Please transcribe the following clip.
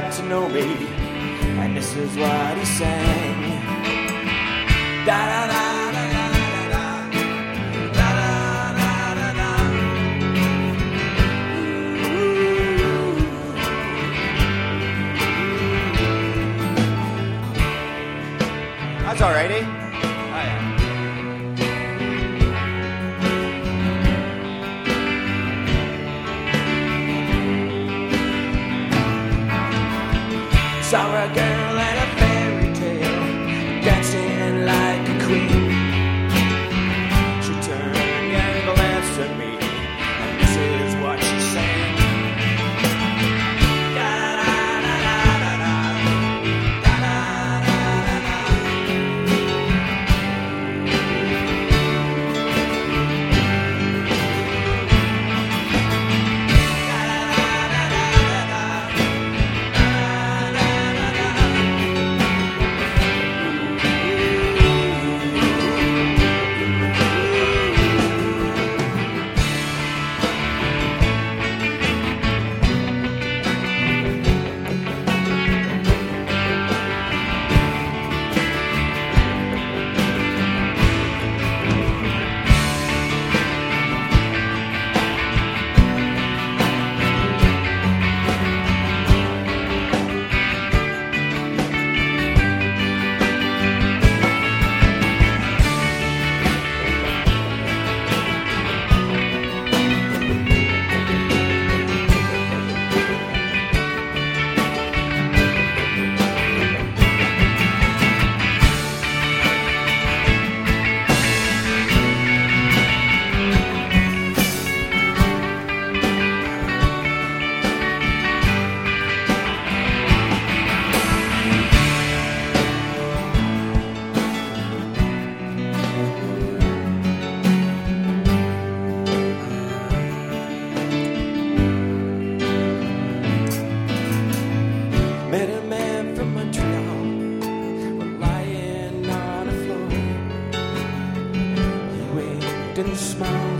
got to know me, and this is what he sang. Da da da da da da da da da da. That's all right, eh? Oh yeah. Saw a girl in a fairy tale, dancing like a queen. She turned and glanced at me, and this is what she sang. Da da da da da da da da da da. Met a man from Montreal, we're lying on the floor. He winked and smiled.